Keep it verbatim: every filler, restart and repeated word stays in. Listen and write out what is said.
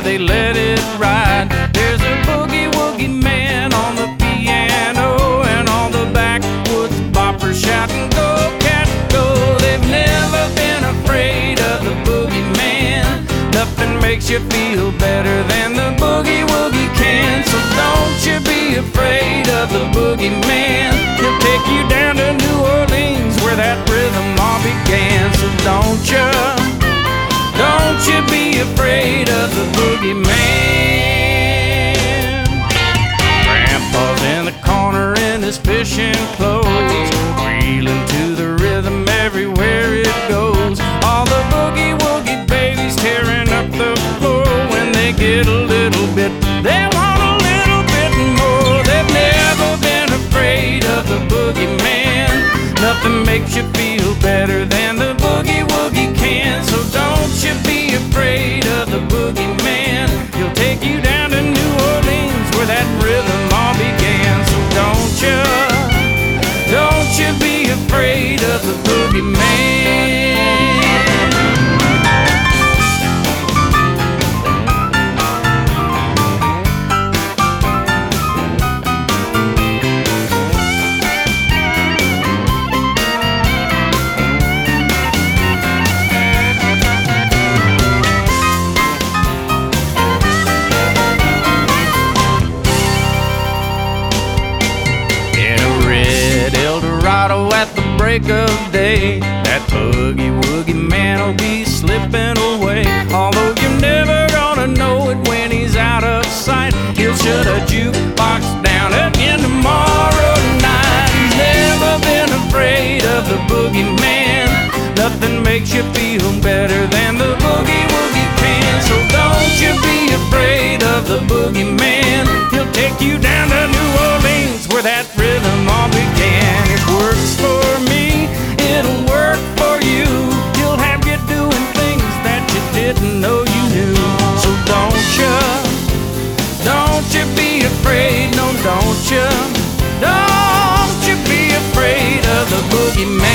they let it ride. There's a boogie woogie man on the piano, and all the backwoods boppers shouting, "Go cat go!" They've never been afraid of the boogeyman. Nothing makes you feel better than the boogie woogie can. So don't you be afraid of the boogeyman. He'll take you down to New Orleans where that rhythm all began. So don't you, don't you be afraid of the boogeyman. Grandpa's in the corner in his fishing clothes, reeling to the rhythm everywhere it goes. All the boogie woogie babies tearing up the floor. When they get a little bit, they want a little bit more. They've never been afraid of the boogeyman. Nothing makes you feel better than the boogie woogie can. So don't you be afraid of the boogeyman. He'll take you down to New Orleans where that rhythm all began. So don't you, don't you be afraid of the boogeyman. At the break of day, that boogie woogie man will be slipping away. Although you're never gonna know it when he's out of sight, he'll shut a jukebox down again tomorrow night. He's never been afraid of the boogeyman. Nothing makes you feel better than the boogie woogie can. So don't you be afraid of the boogeyman. He'll take you down to New Orleans where that rhythm all began. It works for me, it'll work for you. He'll have you doing things that you didn't know you knew. So don't you, don't you be afraid, no don't you, don't you be afraid of the boogeyman.